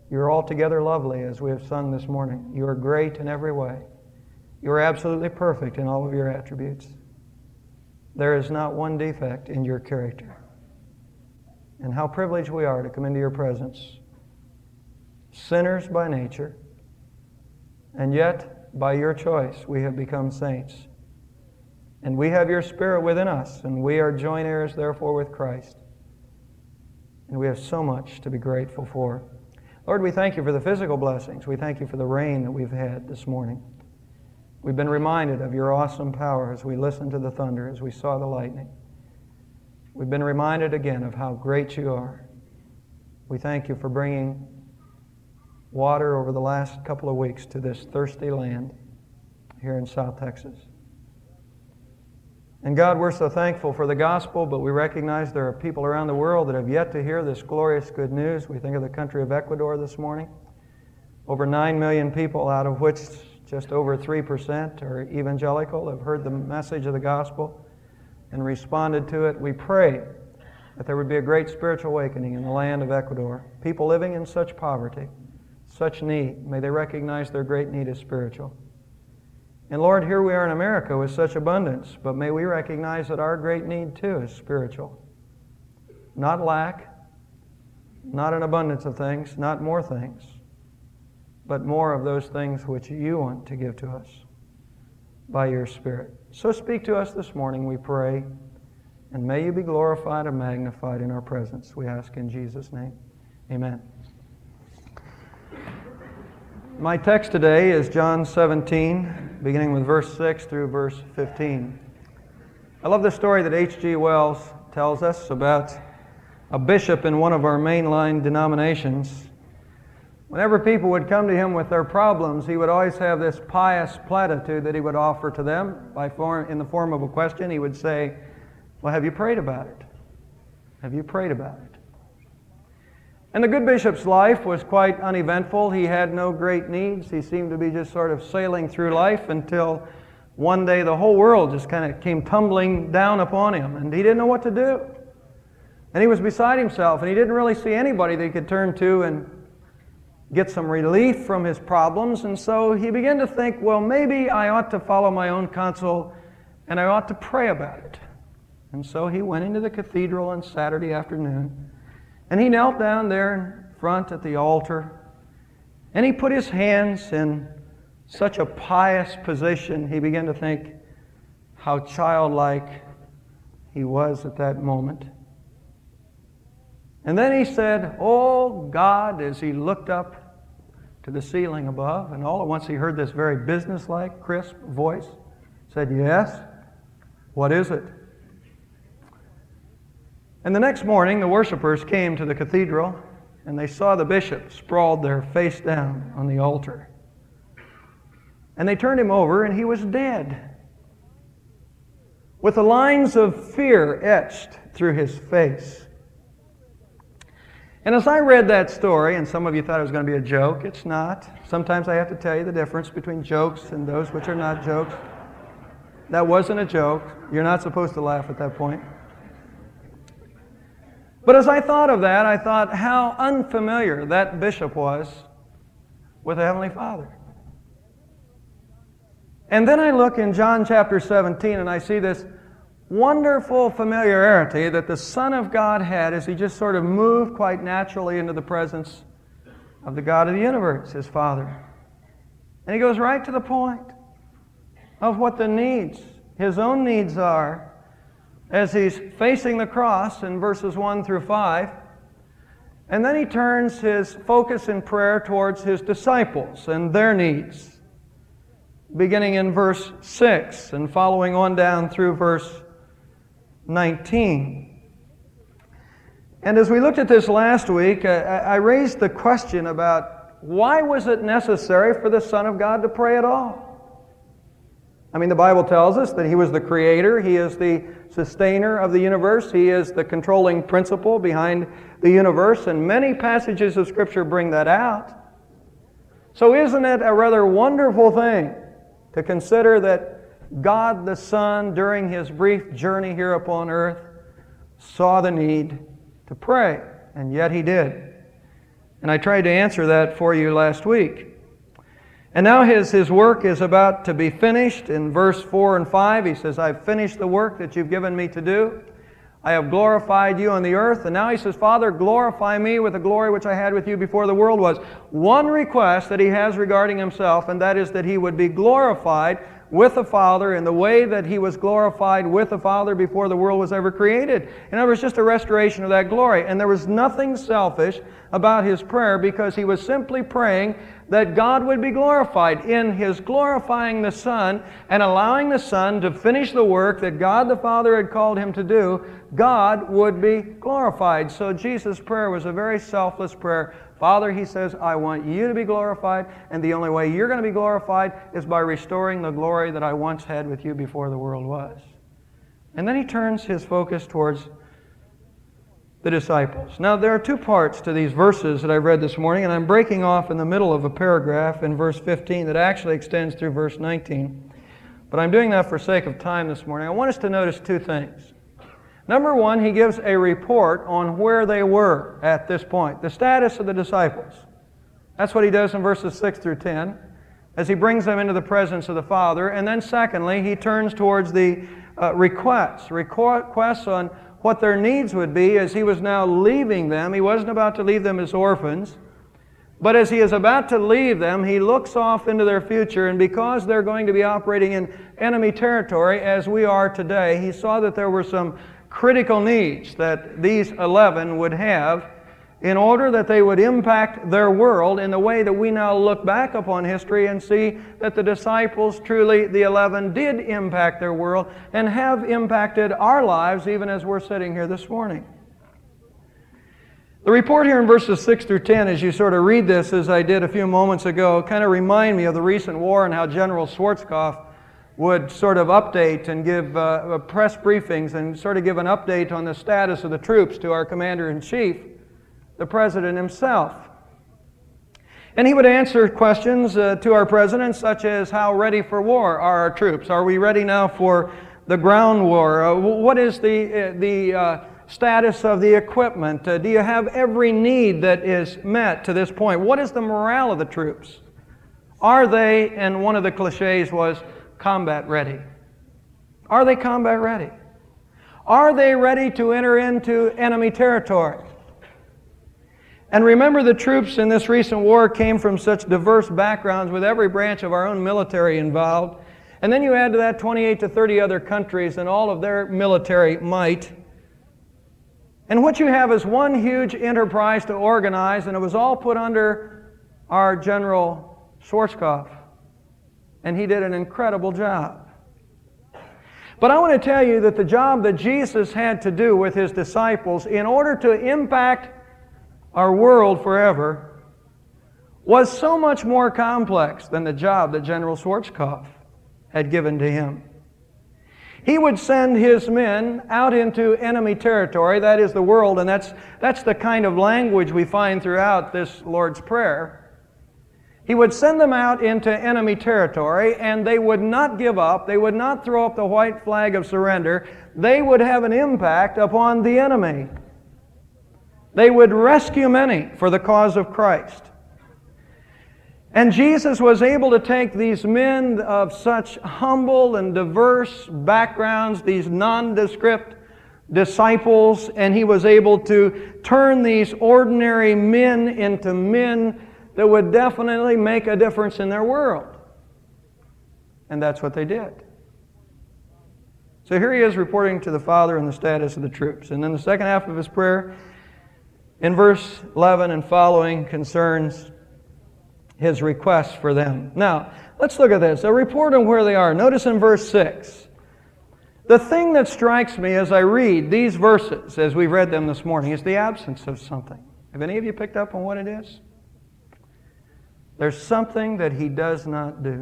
You're altogether lovely, as we have sung this morning. You are great in every way. You are absolutely perfect in all of your attributes. There is not one defect in your character. And how privileged we are to come into your presence, sinners by nature, and yet, by your choice, we have become saints. And we have your Spirit within us, and we are joint heirs, therefore, with Christ. And we have so much to be grateful for. Lord, we thank you for the physical blessings. We thank you for the rain that we've had this morning. We've been reminded of your awesome power as we listened to the thunder, as we saw the lightning. We've been reminded again of how great you are. We thank you for bringing water over the last couple of weeks to this thirsty land here in South Texas. And God, we're so thankful for the gospel, but we recognize there are people around the world that have yet to hear this glorious good news. We think of the country of Ecuador this morning. Over 9 million people, out of which just over 3% are evangelical, have heard the message of the gospel and responded to it. We pray that there would be a great spiritual awakening in the land of Ecuador. People living in such poverty, such need, may they recognize their great need is spiritual. And Lord, here we are in America with such abundance, but may we recognize that our great need too is spiritual. Not lack, not an abundance of things, not more things, but more of those things which you want to give to us by your Spirit. So speak to us this morning, we pray, and may you be glorified and magnified in our presence, we ask in Jesus' name. Amen. My text today is John 17, beginning with verse 6 through verse 15. I love the story that H.G. Wells tells us about a bishop in one of our mainline denominations. Whenever people would come to him with their problems, he would always have this pious platitude that he would offer to them in the form of a question. He would say, well, have you prayed about it? Have you prayed about it? And the good bishop's life was quite uneventful. He had no great needs. He seemed to be just sort of sailing through life until one day the whole world just kind of came tumbling down upon him, and he didn't know what to do. And he was beside himself, and he didn't really see anybody that he could turn to and get some relief from his problems. And so he began to think, well, maybe I ought to follow my own counsel, and I ought to pray about it. And so he went into the cathedral on Saturday afternoon, and he knelt down there in front at the altar, and he put his hands in such a pious position. He began to think how childlike he was at that moment. And then he said, "Oh God," as he looked up to the ceiling above, and all at once he heard this very businesslike, crisp voice. Said, "Yes, what is it?" And the next morning, the worshipers came to the cathedral, and they saw the bishop sprawled there face down on the altar. And they turned him over, and he was dead, with the lines of fear etched through his face. And as I read that story, and some of you thought it was going to be a joke, it's not. Sometimes I have to tell you the difference between jokes and those which are not jokes. That wasn't a joke. You're not supposed to laugh at that point. But as I thought of that, I thought how unfamiliar that bishop was with the Heavenly Father. And then I look in John chapter 17 and I see this wonderful familiarity that the Son of God had as he just sort of moved quite naturally into the presence of the God of the universe, his Father. And he goes right to the point of what the needs, his own needs are, as he's facing the cross in verses 1 through 5. And then he turns his focus in prayer towards his disciples and their needs, beginning in verse 6 and following on down through verse 19. And as we looked at this last week, I raised the question about why was it necessary for the Son of God to pray at all? I mean, the Bible tells us that he was the creator, he is the sustainer of the universe, he is the controlling principle behind the universe, and many passages of Scripture bring that out. So isn't it a rather wonderful thing to consider that God the Son, during his brief journey here upon earth, saw the need to pray, and yet he did. And I tried to answer that for you last week. And now his work is about to be finished. In verse 4 and 5, he says, I've finished the work that you've given me to do. I have glorified you on the earth. And now he says, Father, glorify me with the glory which I had with you before the world was. One request that he has regarding himself, and that is that he would be glorified with the Father in the way that he was glorified with the Father before the world was ever created. In other words, just a restoration of that glory. And there was nothing selfish about his prayer, because he was simply praying that God would be glorified. In his glorifying the Son and allowing the Son to finish the work that God the Father had called him to do, God would be glorified. So Jesus' prayer was a very selfless prayer. Father, he says, I want you to be glorified, and the only way you're going to be glorified is by restoring the glory that I once had with you before the world was. And then he turns his focus towards the disciples. Now, there are two parts to these verses that I've read this morning, and I'm breaking off in the middle of a paragraph in verse 15 that actually extends through verse 19. But I'm doing that for sake of time this morning. I want us to notice two things. Number one, he gives a report on where they were at this point, the status of the disciples. That's what he does in verses 6 through 10, as he brings them into the presence of the Father. And then secondly, he turns towards the requests on what their needs would be as he was now leaving them. He wasn't about to leave them as orphans, but as he is about to leave them, he looks off into their future, and because they're going to be operating in enemy territory as we are today, he saw that there were some critical needs that these 11 would have in order that they would impact their world in the way that we now look back upon history and see that the disciples, truly the 11, did impact their world and have impacted our lives even as we're sitting here this morning. The report here in verses 6 through 10, as you sort of read this, as I did a few moments ago, kind of remind me of the recent war and how General Schwarzkopf would sort of update and give press briefings and sort of give an update on the status of the troops to our Commander-in-Chief, the President himself. And he would answer questions to our President, such as, how ready for war are our troops? Are we ready now for the ground war? What is the status of the equipment? Do you have every need that is met to this point? What is the morale of the troops? Are they, and one of the cliches was, combat ready? Are they combat ready? Are they ready to enter into enemy territory? And remember, the troops in this recent war came from such diverse backgrounds, with every branch of our own military involved. And then you add to that 28 to 30 other countries and all of their military might. And what you have is one huge enterprise to organize, and it was all put under our General Schwarzkopf. And he did an incredible job. But I want to tell you that the job that Jesus had to do with his disciples in order to impact our world forever was so much more complex than the job that General Schwarzkopf had given to him. He would send his men out into enemy territory, that is the world, and that's the kind of language we find throughout this Lord's Prayer. He would send them out into enemy territory, and they would not give up. They would not throw up the white flag of surrender. They would have an impact upon the enemy. They would rescue many for the cause of Christ. And Jesus was able to take these men of such humble and diverse backgrounds, these nondescript disciples, and he was able to turn these ordinary men into men that would definitely make a difference in their world. And that's what they did. So here he is reporting to the Father on the status of the troops. And then the second half of his prayer, in verse 11 and following, concerns his request for them. Now, let's look at this. A report on where they are. Notice in verse 6. The thing that strikes me as I read these verses, as we've read them this morning, is the absence of something. Have any of you picked up on what it is? There's something that he does not do.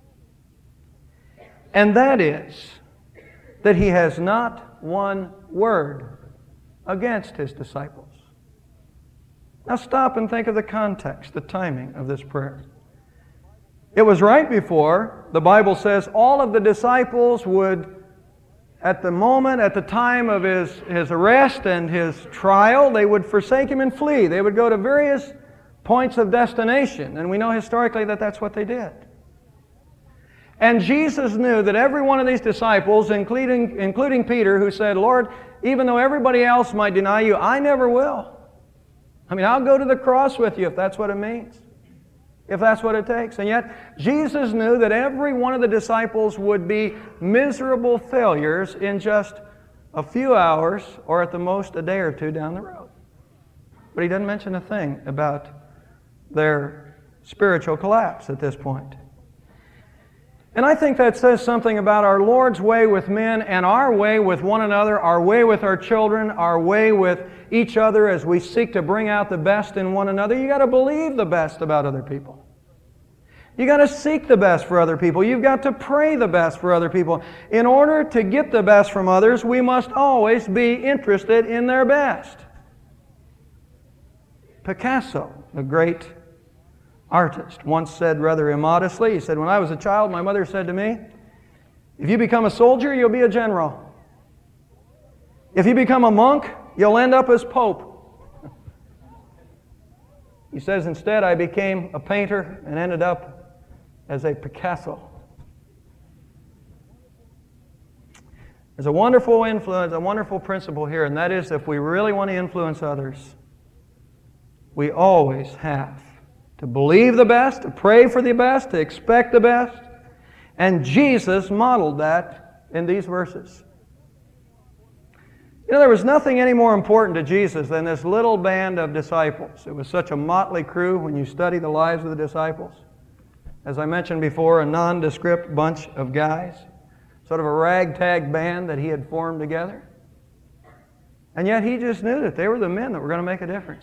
And that is that he has not one word against his disciples. Now stop and think of the context, the timing of this prayer. It was right before, the Bible says, all of the disciples would, at the time of his arrest and his trial, they would forsake him and flee. They would go to various points of destination. And we know historically that that's what they did. And Jesus knew that every one of these disciples, including Peter, who said, Lord, even though everybody else might deny you, I never will. I mean, I'll go to the cross with you if that's what it means, if that's what it takes. And yet, Jesus knew that every one of the disciples would be miserable failures in just a few hours, or at the most a day or two down the road. But He doesn't mention a thing about their spiritual collapse at this point. And I think that says something about our Lord's way with men and our way with one another, our way with our children, our way with each other as we seek to bring out the best in one another. You've got to believe the best about other people. You've got to seek the best for other people. You've got to pray the best for other people. In order to get the best from others, we must always be interested in their best. Picasso, the great artist, once said rather immodestly, he said, when I was a child, my mother said to me, if you become a soldier, you'll be a general. If you become a monk, you'll end up as pope. He says, instead, I became a painter and ended up as a Picasso. There's a wonderful influence, a wonderful principle here, and that is if we really want to influence others, we always have to believe the best, to pray for the best, to expect the best. And Jesus modeled that in these verses. You know, there was nothing any more important to Jesus than this little band of disciples. It was such a motley crew when you study the lives of the disciples. As I mentioned before, a nondescript bunch of guys, sort of a ragtag band that He had formed together. And yet He just knew that they were the men that were going to make a difference.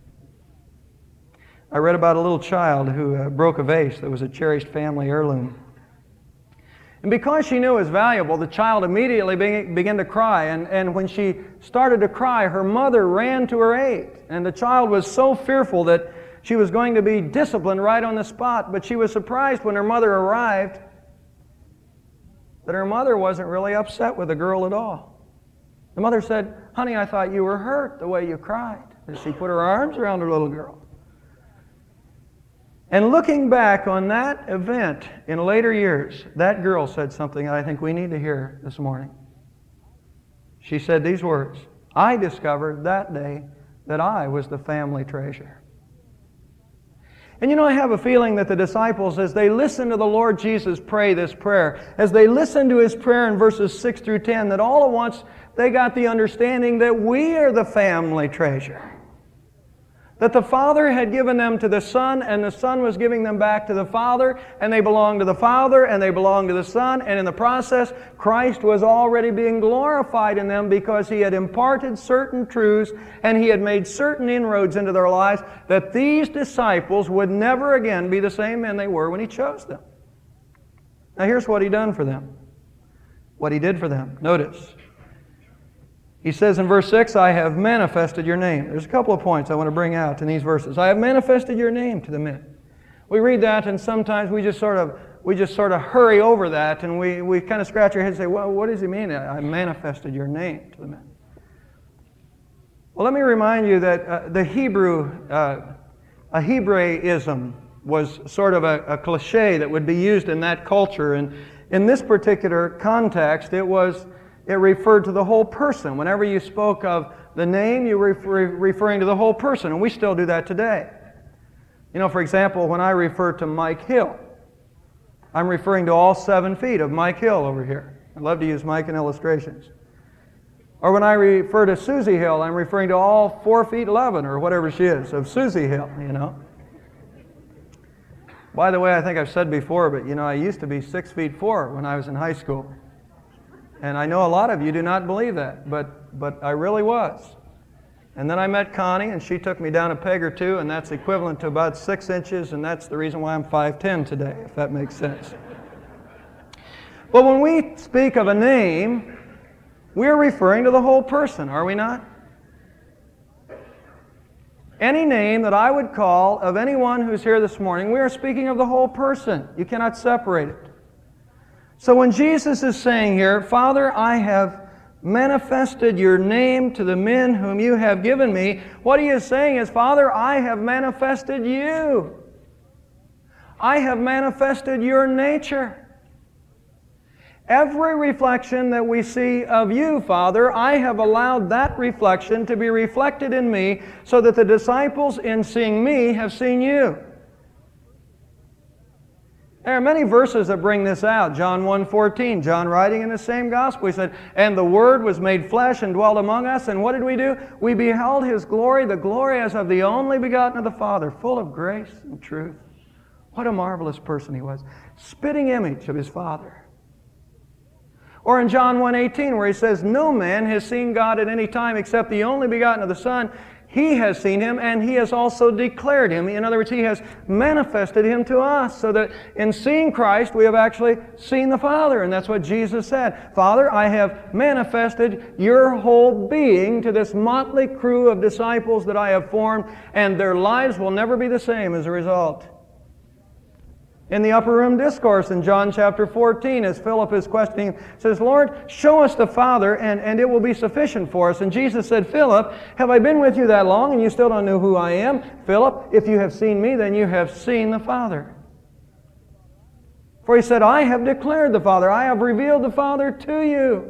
I read about a little child who broke a vase that was a cherished family heirloom. And because she knew it was valuable, the child immediately began to cry. And when she started to cry, her mother ran to her aid. And the child was so fearful that she was going to be disciplined right on the spot. But she was surprised when her mother arrived that her mother wasn't really upset with the girl at all. The mother said, honey, I thought you were hurt the way you cried. And she put her arms around her little girl. And looking back on that event in later years, that girl said something I think we need to hear this morning. She said these words, I discovered that day that I was the family treasure. And you know, I have a feeling that the disciples, as they listened to the Lord Jesus pray this prayer, as they listened to His prayer in verses 6 through 10, that all at once they got the understanding that we are the family treasure. That the Father had given them to the Son, and the Son was giving them back to the Father, and they belonged to the Father, and they belonged to the Son, and in the process, Christ was already being glorified in them because He had imparted certain truths, and He had made certain inroads into their lives, that these disciples would never again be the same men they were when He chose them. Now here's what He done for them. What He did for them. Notice. He says in verse 6, I have manifested your name. There's a couple of points I want to bring out in these verses. I have manifested your name to the men. We read that and sometimes we just sort of hurry over that and we kind of scratch our heads and say, well, what does He mean? I manifested your name to the men. Well, let me remind you that the a Hebraism was sort of a cliche that would be used in that culture. And in this particular context, it referred to the whole person. Whenever you spoke of the name, you were referring to the whole person, and we still do that today. You know, for example, when I refer to Mike Hill, I'm referring to all 7 feet of Mike Hill over here. I love to use Mike in illustrations. Or when I refer to Susie Hill, I'm referring to all 4 feet 11, or whatever she is, of Susie Hill, you know. By the way, I think I've said before, but you know, I used to be 6 feet 4 when I was in high school. And I know a lot of you do not believe that, but I really was. And then I met Connie, and she took me down a peg or two, and that's equivalent to about 6 inches, and that's the reason why I'm 5'10" today, if that makes sense. But when we speak of a name, we're referring to the whole person, are we not? Any name that I would call of anyone who's here this morning, we are speaking of the whole person. You cannot separate it. So when Jesus is saying here, Father, I have manifested your name to the men whom you have given me. What he is saying is, Father, I have manifested you. I have manifested your nature. Every reflection that we see of you, Father, I have allowed that reflection to be reflected in me so that the disciples, in seeing me, have seen you. There are many verses that bring this out. John 1:14, John writing in the same gospel, he said, "And the Word was made flesh and dwelt among us, and what did we do? We beheld His glory, the glory as of the only begotten of the Father, full of grace and truth." What a marvelous person He was. Spitting image of His Father. Or in John 1:18, where He says, "No man has seen God at any time except the only begotten of the Son. He has seen Him, and He has also declared Him." In other words, He has manifested Him to us, so that in seeing Christ, we have actually seen the Father. And that's what Jesus said. "Father, I have manifested your whole being to this motley crew of disciples that I have formed, and their lives will never be the same as a result." In the upper room discourse in John chapter 14, as Philip is questioning, says, "Lord, show us the Father, and it will be sufficient for us." And Jesus said, "Philip, have I been with you that long, and you still don't know who I am? Philip, if you have seen me, then you have seen the Father." For He said, "I have declared the Father. I have revealed the Father to you."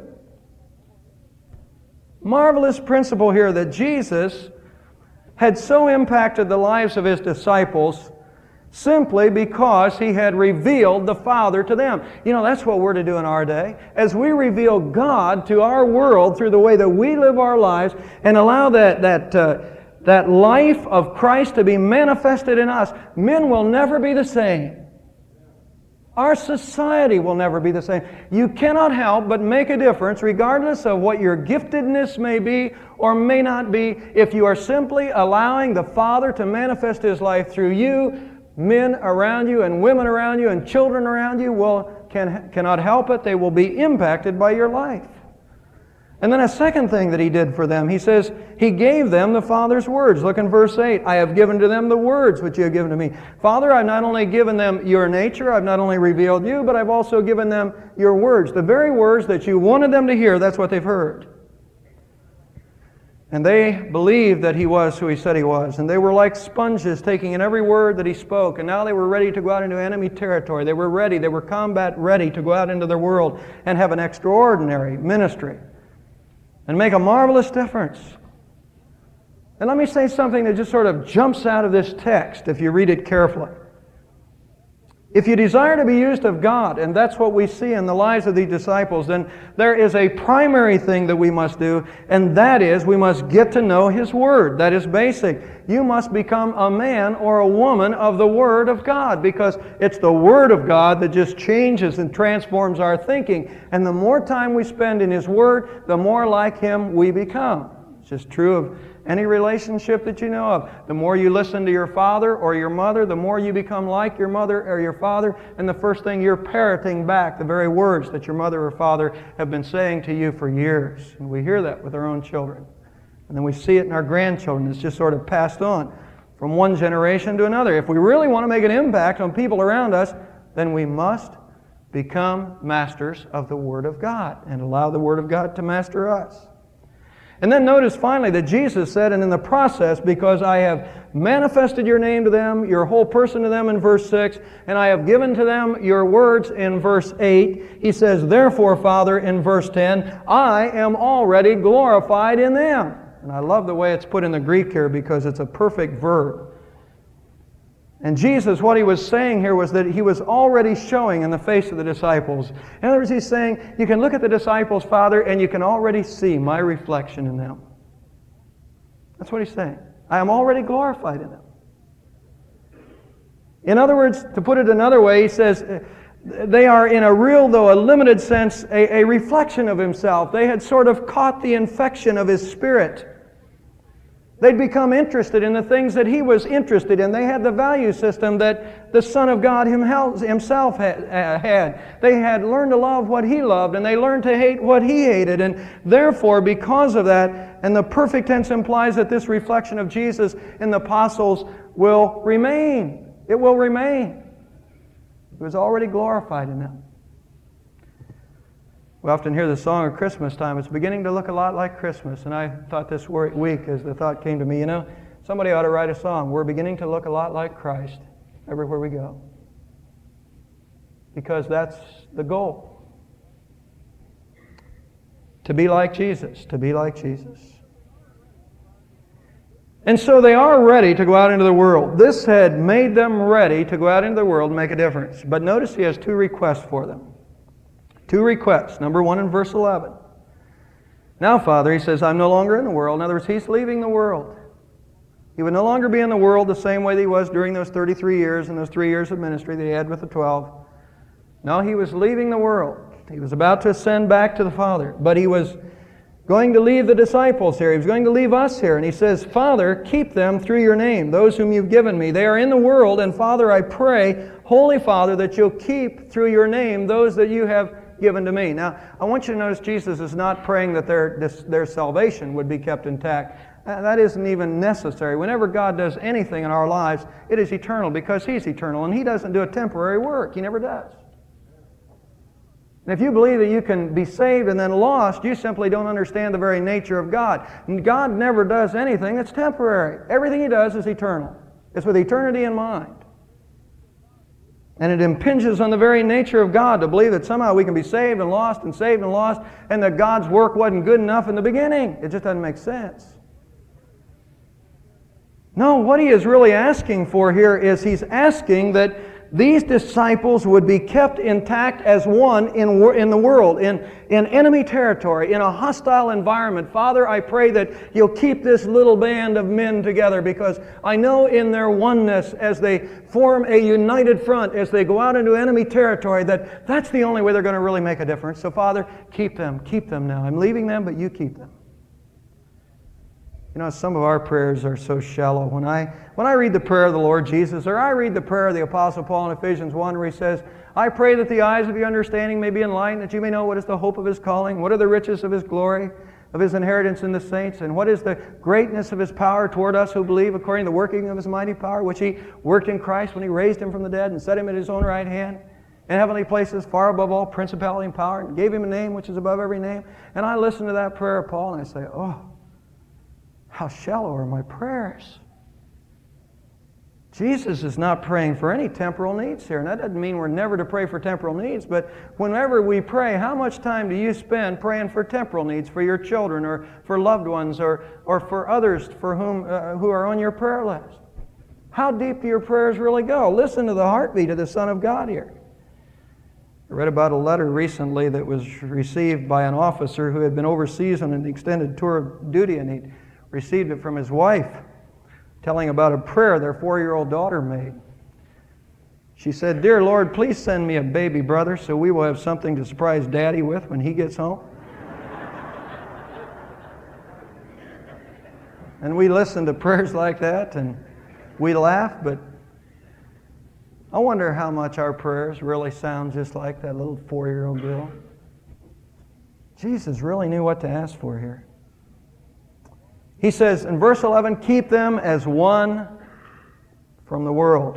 Marvelous principle here that Jesus had so impacted the lives of His disciples simply because He had revealed the Father to them. You know, that's what we're to do in our day. As we reveal God to our world through the way that we live our lives and allow that life of Christ to be manifested in us, men will never be the same. Our society will never be the same. You cannot help but make a difference, regardless of what your giftedness may be or may not be, if you are simply allowing the Father to manifest His life through you. Men around you and women around you and children around you cannot help it. They will be impacted by your life. And then a second thing that He did for them, He says, He gave them the Father's words. Look in verse 8. "I have given to them the words which you have given to me." Father, I've not only given them your nature, I've not only revealed you, but I've also given them your words. The very words that you wanted them to hear, that's what they've heard. And they believed that He was who He said He was. And they were like sponges taking in every word that He spoke. And now they were ready to go out into enemy territory. They were ready. They were combat ready to go out into their world and have an extraordinary ministry and make a marvelous difference. And let me say something that just sort of jumps out of this text if you read it carefully. If you desire to be used of God, and that's what we see in the lives of these disciples, then there is a primary thing that we must do, and that is we must get to know His Word. That is basic. You must become a man or a woman of the Word of God, because it's the Word of God that just changes and transforms our thinking. And the more time we spend in His Word, the more like Him we become. It's just true of any relationship that you know of. The more you listen to your father or your mother, the more you become like your mother or your father, and the first thing you're parroting back the very words that your mother or father have been saying to you for years. And we hear that with our own children. And then we see it in our grandchildren. It's just sort of passed on from one generation to another. If we really want to make an impact on people around us, then we must become masters of the Word of God and allow the Word of God to master us. And then notice finally that Jesus said, "And in the process, because I have manifested your name to them, your whole person to them," in verse 6, "and I have given to them your words," in verse 8, He says, "Therefore, Father," in verse 10, "I am already glorified in them." And I love the way it's put in the Greek here because it's a perfect verb. And Jesus, what He was saying here was that He was already showing in the face of the disciples. In other words, He's saying, you can look at the disciples, Father, and you can already see my reflection in them. That's what He's saying. I am already glorified in them. In other words, to put it another way, He says, they are in a real, though a limited sense, a reflection of Himself. They had sort of caught the infection of His Spirit. They'd become interested in the things that He was interested in. They had the value system that the Son of God Himself had. They had learned to love what He loved, and they learned to hate what He hated. And therefore, because of that, and the perfect tense implies that this reflection of Jesus in the apostles will remain. It will remain. He was already glorified in them. We often hear the song at Christmas time, it's beginning to look a lot like Christmas. And I thought this week, as the thought came to me, somebody ought to write a song. We're beginning to look a lot like Christ everywhere we go. Because that's the goal. To be like Jesus, to be like Jesus. And so they are ready to go out into the world. This had made them ready to go out into the world and make a difference. But notice he has two requests for them. Two requests. Number one in verse 11. Now, Father, he says, I'm no longer in the world. In other words, he's leaving the world. He would no longer be in the world the same way that he was during those 33 years and those 3 years of ministry that he had with the 12. No, he was leaving the world. He was about to ascend back to the Father. But he was going to leave the disciples here. He was going to leave us here. And he says, Father, keep them through your name, those whom you've given me. They are in the world, and Father, I pray, Holy Father, that you'll keep through your name those that you have given to me. Now, I want you to notice Jesus is not praying that their salvation would be kept intact. That isn't even necessary. Whenever God does anything in our lives, it is eternal because He's eternal, and He doesn't do a temporary work. He never does. And if you believe that you can be saved and then lost, you simply don't understand the very nature of God. And God never does anything that's temporary. Everything He does is eternal. It's with eternity in mind. And it impinges on the very nature of God to believe that somehow we can be saved and lost, and that God's work wasn't good enough in the beginning. It just doesn't make sense. No, what He is really asking for here is He's asking that these disciples would be kept intact as one in the world, in enemy territory, in a hostile environment. Father, I pray that you'll keep this little band of men together, because I know in their oneness, as they form a united front, as they go out into enemy territory, that's the only way they're going to really make a difference. So Father, keep them now. I'm leaving them, but you keep them. Some of our prayers are so shallow. When I read the prayer of the Lord Jesus, or I read the prayer of the Apostle Paul in Ephesians 1, where he says, I pray that the eyes of your understanding may be enlightened, that you may know what is the hope of His calling, what are the riches of His glory, of His inheritance in the saints, and what is the greatness of His power toward us who believe, according to the working of His mighty power, which He worked in Christ when He raised Him from the dead and set Him at His own right hand, in heavenly places far above all principality and power, and gave Him a name which is above every name. And I listen to that prayer of Paul, and I say, oh, how shallow are my prayers. Jesus is not praying for any temporal needs here. And that doesn't mean we're never to pray for temporal needs, but whenever we pray, how much time do you spend praying for temporal needs, for your children, or for loved ones, or for others for whom who are on your prayer list? How deep do your prayers really go? Listen to the heartbeat of the Son of God here. I read about a letter recently that was received by an officer who had been overseas on an extended tour of duty, and he'd received it from his wife, telling about a prayer their 4-year-old daughter made. She said, Dear Lord, please send me a baby brother so we will have something to surprise Daddy with when he gets home. And we listen to prayers like that and we laugh, but I wonder how much our prayers really sound just like that little 4-year-old girl. Jesus really knew what to ask for here. He says in verse 11, keep them as one from the world.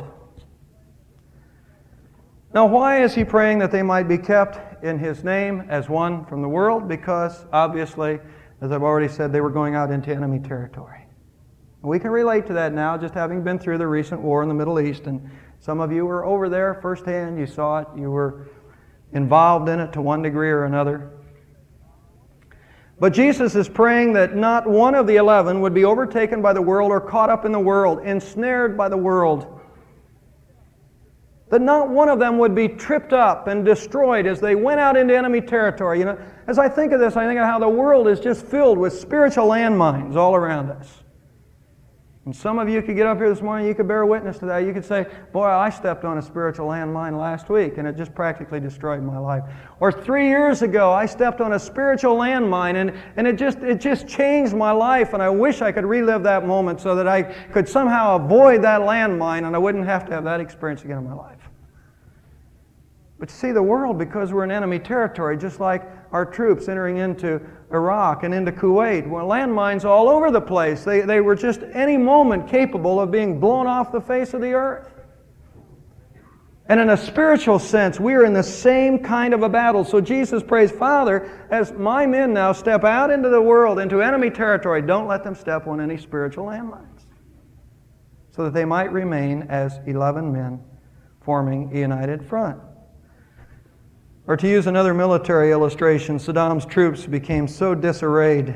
Now, why is he praying that they might be kept in his name as one from the world? Because, obviously, as I've already said, they were going out into enemy territory. We can relate to that now, just having been through the recent war in the Middle East. And some of you were over there firsthand. You saw it. You were involved in it to one degree or another. But Jesus is praying that not one of the 11 would be overtaken by the world or caught up in the world, ensnared by the world. That not one of them would be tripped up and destroyed as they went out into enemy territory. As I think of this, I think of how the world is just filled with spiritual landmines all around us. And some of you could get up here this morning, you could bear witness to that. You could say, boy, I stepped on a spiritual landmine last week and it just practically destroyed my life. Or 3 years ago, I stepped on a spiritual landmine and it just changed my life, and I wish I could relive that moment so that I could somehow avoid that landmine and I wouldn't have to have that experience again in my life. But you see, the world, because we're in enemy territory, just like our troops entering into Iraq and into Kuwait, well, landmines all over the place. They were just any moment capable of being blown off the face of the earth. And in a spiritual sense, we are in the same kind of a battle. So Jesus prays, Father, as my men now step out into the world, into enemy territory, don't let them step on any spiritual landmines, so that they might remain as 11 men forming a united front. Or to use another military illustration, Saddam's troops became so disarrayed,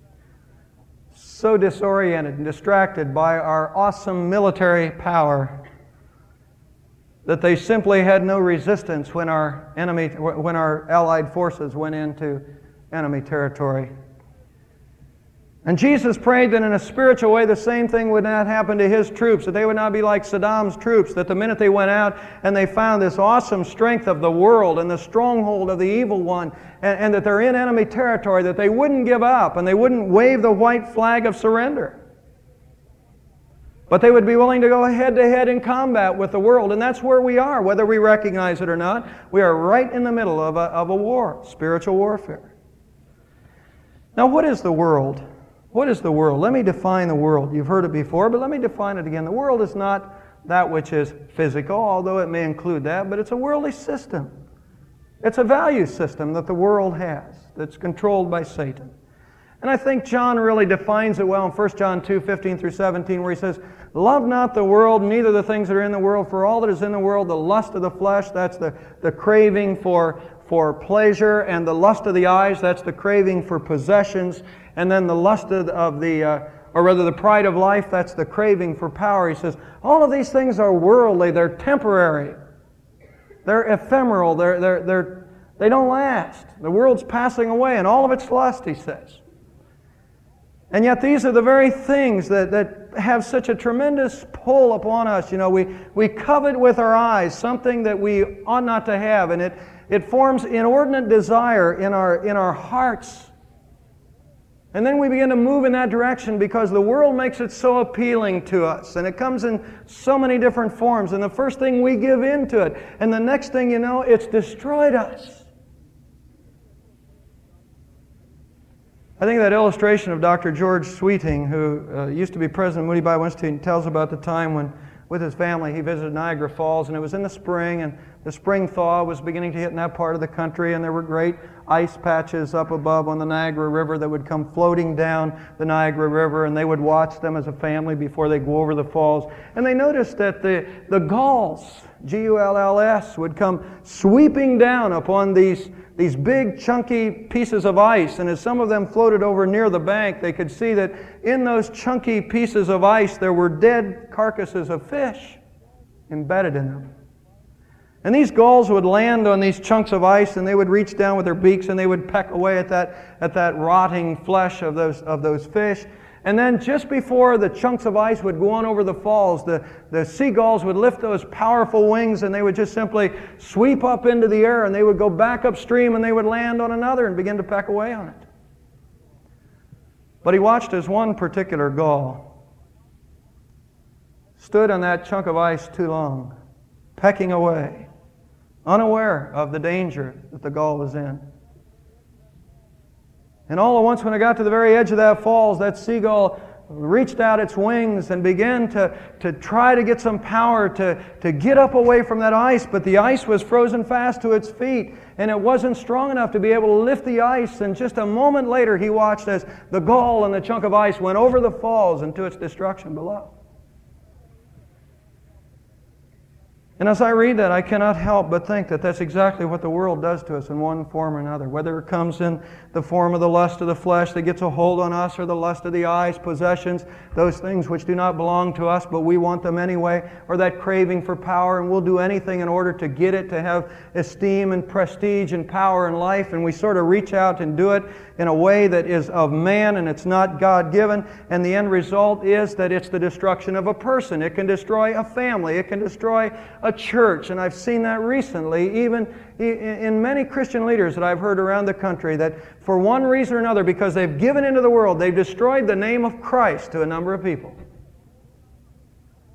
so disoriented and distracted by our awesome military power that they simply had no resistance when our Allied forces went into enemy territory. And Jesus prayed that in a spiritual way the same thing would not happen to His troops, that they would not be like Saddam's troops, that the minute they went out and they found this awesome strength of the world and the stronghold of the evil one, and that they're in enemy territory, that they wouldn't give up and they wouldn't wave the white flag of surrender. But they would be willing to go head-to-head in combat with the world. And that's where we are, whether we recognize it or not. We are right in the middle of a war, spiritual warfare. Now, what is the world? What is the world? Let me define the world. You've heard it before, but let me define it again. The world is not that which is physical, although it may include that, but it's a worldly system. It's a value system that the world has that's controlled by Satan. And I think John really defines it well in 1 John 2, 15 through 17, where he says, Love not the world, neither the things that are in the world, for all that is in the world, the lust of the flesh, that's the craving for pleasure, and the lust of the eyes, that's the craving for possessions, and then the lust of the pride of life, that's the craving for power. He says, all of these things are worldly, they're temporary, they're ephemeral, they don't last. The world's passing away, and all of its lust, he says. And yet these are the very things that have such a tremendous pull upon us. You know, we covet with our eyes something that we ought not to have, and it forms inordinate desire in our hearts. And then we begin to move in that direction because the world makes it so appealing to us, and it comes in so many different forms, and the first thing we give in to it, and the next thing you know, it's destroyed us. I think that illustration of Dr. George Sweeting, who used to be president of Moody Bible Institute, tells about the time when, with his family, he visited Niagara Falls, and it was in the spring, and the spring thaw was beginning to hit in that part of the country, and there were great ice patches up above on the Niagara River that would come floating down the Niagara River, and they would watch them as a family before they go over the falls. And they noticed that the gulls, G-U-L-L-S, would come sweeping down upon these big chunky pieces of ice, and as some of them floated over near the bank, they could see that in those chunky pieces of ice there were dead carcasses of fish embedded in them. And these gulls would land on these chunks of ice, and they would reach down with their beaks and they would peck away at that rotting flesh of those fish. And then just before the chunks of ice would go on over the falls, the seagulls would lift those powerful wings, and they would just simply sweep up into the air, and they would go back upstream, and they would land on another and begin to peck away on it. But he watched as one particular gull stood on that chunk of ice too long, pecking away, unaware of the danger that the gull was in. And all at once, when it got to the very edge of that falls, that seagull reached out its wings and began to try to get some power to get up away from that ice, but the ice was frozen fast to its feet, and it wasn't strong enough to be able to lift the ice, and just a moment later he watched as the gull and the chunk of ice went over the falls and to its destruction below. And as I read that, I cannot help but think that that's exactly what the world does to us in one form or another. Whether it comes in the form of the lust of the flesh that gets a hold on us, or the lust of the eyes, possessions, those things which do not belong to us, but we want them anyway, or that craving for power, and we'll do anything in order to get it, to have esteem and prestige and power in life, and we sort of reach out and do it in a way that is of man and it's not God-given, and the end result is that it's the destruction of a person. It can destroy a family. It can destroy a church, and I've seen that recently, even in many Christian leaders that I've heard around the country, that for one reason or another, because they've given into the world, they've destroyed the name of Christ to a number of people.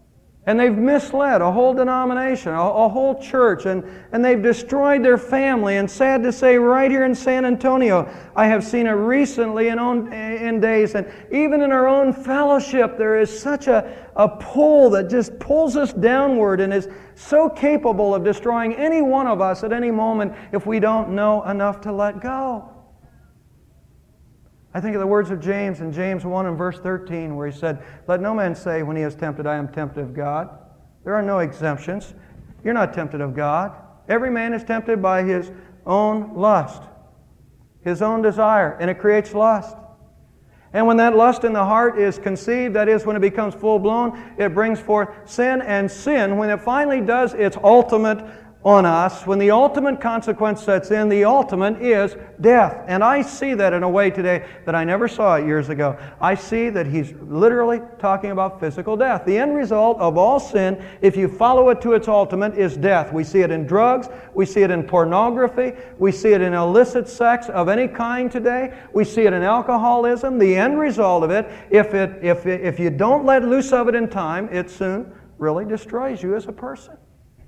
And they've misled a whole denomination, a whole church, and they've destroyed their family. And sad to say, right here in San Antonio, I have seen it recently in days, and even in our own fellowship, there is such a pull that just pulls us downward and is so capable of destroying any one of us at any moment if we don't know enough to let go. I think of the words of James in James 1 and verse 13 where he said, "Let no man say when he is tempted, I am tempted of God." There are no exemptions. You're not tempted of God. Every man is tempted by his own lust, his own desire, and it creates lust. And when that lust in the heart is conceived, that is, when it becomes full-blown, it brings forth sin. And sin, when it finally does its ultimate on us, when the ultimate consequence sets in, the ultimate is death. And I see that in a way today that I never saw it years ago. I see that he's literally talking about physical death. The end result of all sin, if you follow it to its ultimate, is death. We see it in drugs. We see it in pornography. We see it in illicit sex of any kind today. We see it in alcoholism. The end result of it, if you don't let loose of it in time, it soon really destroys you as a person.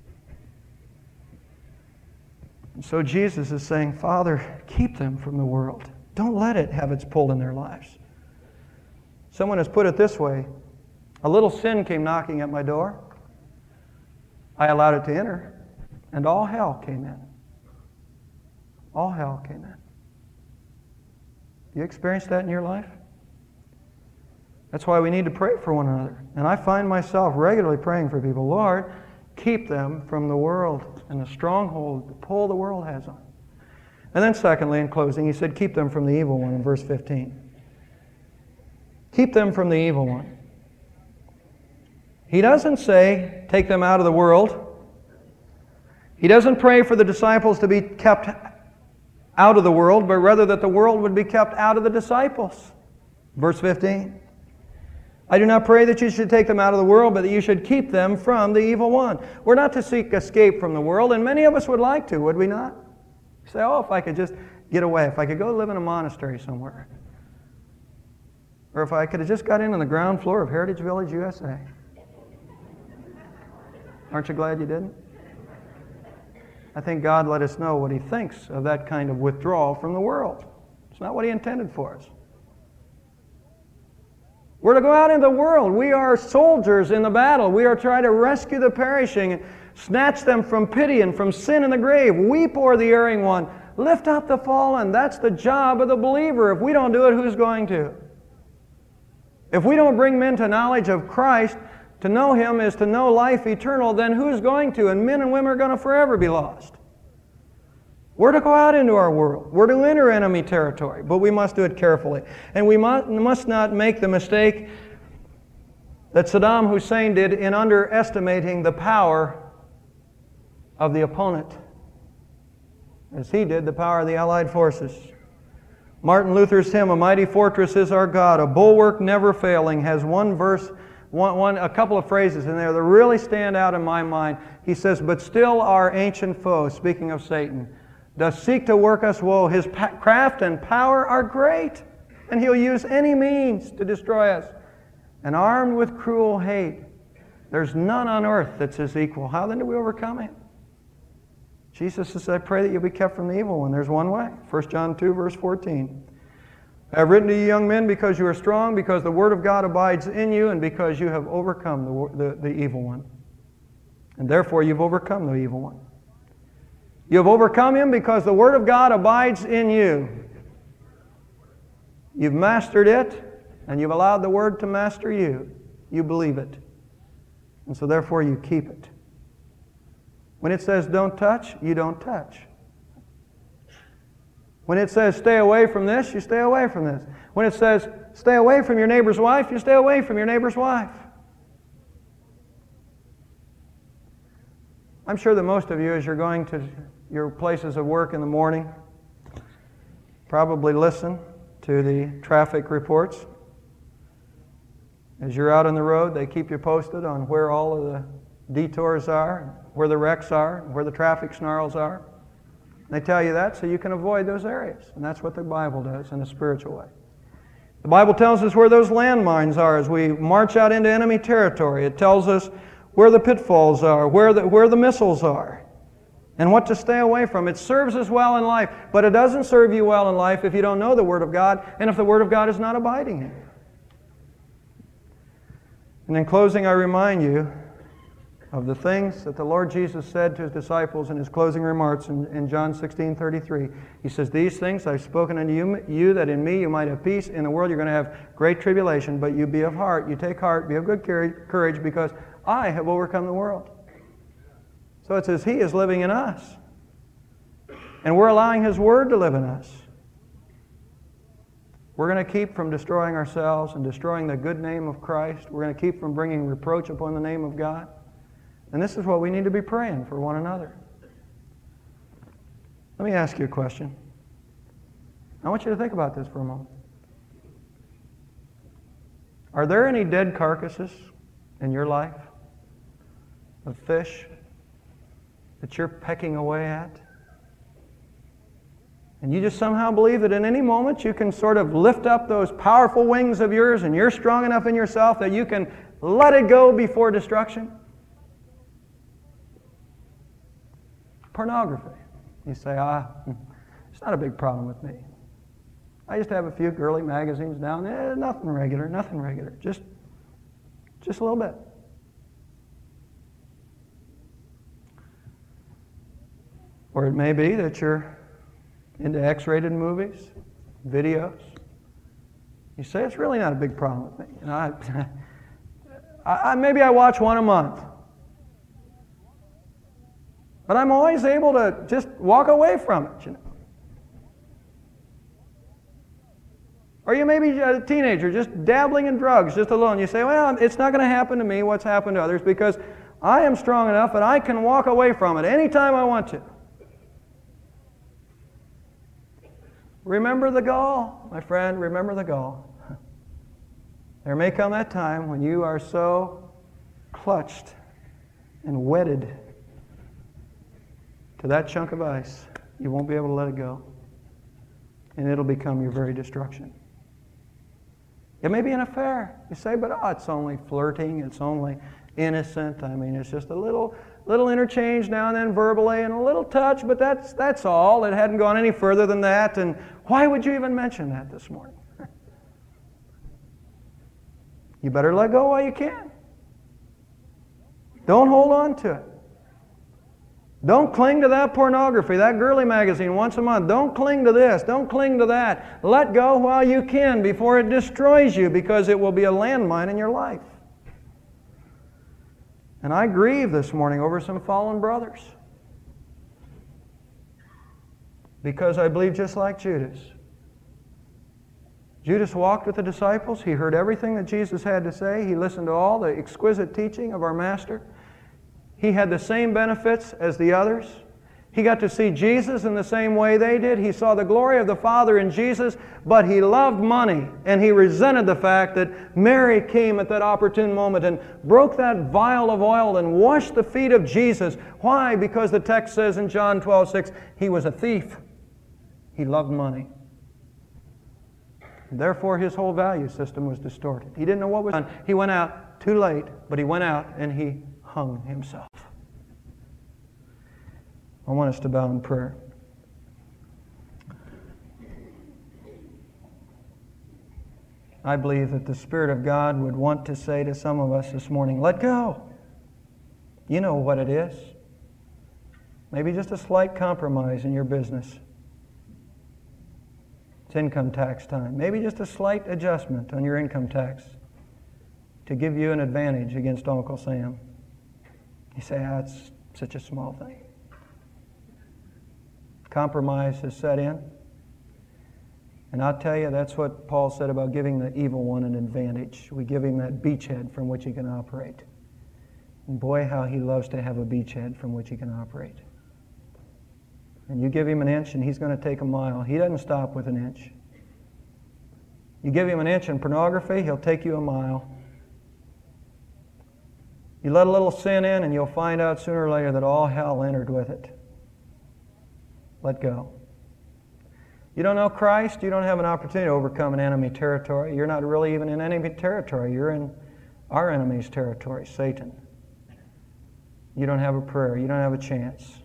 So Jesus is saying, Father, keep them from the world. Don't let it have its pull in their lives. Someone has put it this way: a little sin came knocking at my door. I allowed it to enter, and all hell came in. All hell came in. Do you experience that in your life? That's why we need to pray for one another. And I find myself regularly praying for people. Lord, keep them from the world and the stronghold, the pull the world has on. And then secondly, in closing, he said, keep them from the evil one in verse 15. Keep them from the evil one. He doesn't say, take them out of the world. He doesn't pray for the disciples to be kept out of the world, but rather that the world would be kept out of the disciples. Verse 15. I do not pray that you should take them out of the world, but that you should keep them from the evil one. We're not to seek escape from the world, and many of us would like to, would we not? Say, oh, if I could just get away, if I could go live in a monastery somewhere. Or if I could have just got in on the ground floor of Heritage Village, USA. Aren't you glad you didn't? I think God let us know what He thinks of that kind of withdrawal from the world. It's not what He intended for us. We're to go out into the world. We are soldiers in the battle. We are trying to rescue the perishing and snatch them from pity and from sin and the grave. Weep o'er the erring one. Lift up the fallen. That's the job of the believer. If we don't do it, who's going to? If we don't bring men to knowledge of Christ, to know Him is to know life eternal, then who's going to? And men and women are going to forever be lost. We're to go out into our world. We're to enter enemy territory, but we must do it carefully. And we must not make the mistake that Saddam Hussein did in underestimating the power of the opponent, as he did the power of the Allied forces. Martin Luther's hymn, "A Mighty Fortress is Our God, a Bulwark Never Failing," has one verse, a couple of phrases in there that really stand out in my mind. He says, "But still our ancient foe," speaking of Satan, "does seek to work us woe. His craft and power are great, and he'll use any means to destroy us. And armed with cruel hate, there's none on earth that's his equal. How then do we overcome him?" Jesus says, "I pray that you'll be kept from the evil one." There's one way. 1 John 2, verse 14. "I have written to you, young men, because you are strong, because the word of God abides in you, and because you have overcome the evil one. And therefore you've overcome the evil one. You have overcome him because the Word of God abides in you. You've mastered it, and you've allowed the Word to master you. You believe it. And so therefore you keep it. When it says don't touch, you don't touch. When it says stay away from this, you stay away from this. When it says stay away from your neighbor's wife, you stay away from your neighbor's wife. I'm sure that most of you, as you're going to your places of work in the morning, probably listen to the traffic reports. As you're out on the road, they keep you posted on where all of the detours are, where the wrecks are, where the traffic snarls are. They tell you that so you can avoid those areas. And that's what the Bible does in a spiritual way. The Bible tells us where those landmines are as we march out into enemy territory. It tells us where the pitfalls are, where the missiles are, and what to stay away from. It serves us well in life, but it doesn't serve you well in life if you don't know the Word of God and if the Word of God is not abiding in you. And in closing, I remind you of the things that the Lord Jesus said to His disciples in His closing remarks in John 16:33. He says, "These things I've spoken unto you, that in me you might have peace. In the world you're going to have great tribulation, but you be of heart. You take heart, be of good courage, because I have overcome the world." So it says He is living in us. And we're allowing His Word to live in us. We're going to keep from destroying ourselves and destroying the good name of Christ. We're going to keep from bringing reproach upon the name of God. And this is what we need to be praying for one another. Let me ask you a question. I want you to think about this for a moment. Are there any dead carcasses in your life of fish that you're pecking away at? And you just somehow believe that in any moment you can sort of lift up those powerful wings of yours and you're strong enough in yourself that you can let it go before destruction? Pornography. You say, it's not a big problem with me. I just have a few girly magazines down there. Nothing regular. Just a little bit. Or it may be that you're into X-rated movies, videos. You say, it's really not a big problem with me. Maybe I watch one a month. But I'm always able to just walk away from it, you know. Or you may be a teenager just dabbling in drugs just alone. You say, well, it's not going to happen to me what's happened to others because I am strong enough that I can walk away from it anytime I want to. Remember the gall, my friend, remember the gall. There may come that time when you are so clutched and wedded to that chunk of ice, you won't be able to let it go. And it'll become your very destruction. It may be an affair. You say, but it's only flirting, it's only innocent. I mean, it's just a little interchange now and then verbally and a little touch, but that's all. It hadn't gone any further than that. And why would you even mention that this morning? You better let go while you can. Don't hold on to it. Don't cling to that pornography, that girly magazine once a month. Don't cling to this. Don't cling to that. Let go while you can before it destroys you, because it will be a landmine in your life. And I grieve this morning over some fallen brothers, because I believe just like Judas. Judas walked with the disciples. He heard everything that Jesus had to say. He listened to all the exquisite teaching of our Master. He had the same benefits as the others. He got to see Jesus in the same way they did. He saw the glory of the Father in Jesus, but he loved money, and he resented the fact that Mary came at that opportune moment and broke that vial of oil and washed the feet of Jesus. Why? Because the text says in John 12:6, he was a thief. He loved money. Therefore, his whole value system was distorted. He didn't know what was done. He went out too late, but he went out and he hung himself. I want us to bow in prayer. I believe that the Spirit of God would want to say to some of us this morning, let go. You know what it is. Maybe just a slight compromise in your business. It's income tax time. Maybe just a slight adjustment on your income tax to give you an advantage against Uncle Sam. You say, it's such a small thing. Compromise has set in. And I'll tell you, that's what Paul said about giving the evil one an advantage. We give him that beachhead from which he can operate. And boy, how he loves to have a beachhead from which he can operate. And you give him an inch and he's going to take a mile. He doesn't stop with an inch. You give him an inch in pornography, he'll take you a mile. You let a little sin in and you'll find out sooner or later that all hell entered with it. Let go. You don't know Christ, you don't have an opportunity to overcome an enemy territory. You're not really even in enemy territory. You're in our enemy's territory, Satan. You don't have a prayer. You don't have a chance.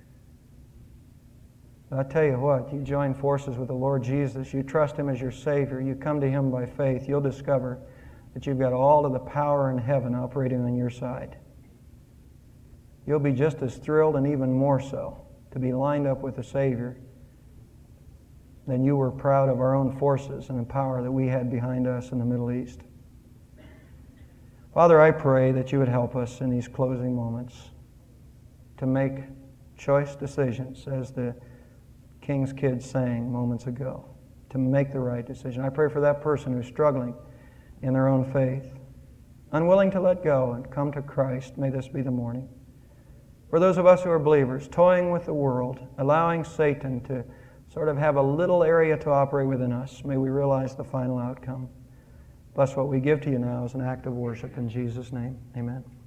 But I tell you what, you join forces with the Lord Jesus, you trust Him as your Savior, you come to Him by faith, you'll discover that you've got all of the power in heaven operating on your side. You'll be just as thrilled, and even more so, to be lined up with the Savior than you were proud of our own forces and the power that we had behind us in the Middle East. Father, I pray that you would help us in these closing moments to make choice decisions, as the King's Kids sang moments ago, to make the right decision. I pray for that person who's struggling in their own faith, unwilling to let go and come to Christ. May this be the morning. For those of us who are believers, toying with the world, allowing Satan to sort of have a little area to operate within us, may we realize the final outcome. Bless what we give to you now as an act of worship. In Jesus' name, amen.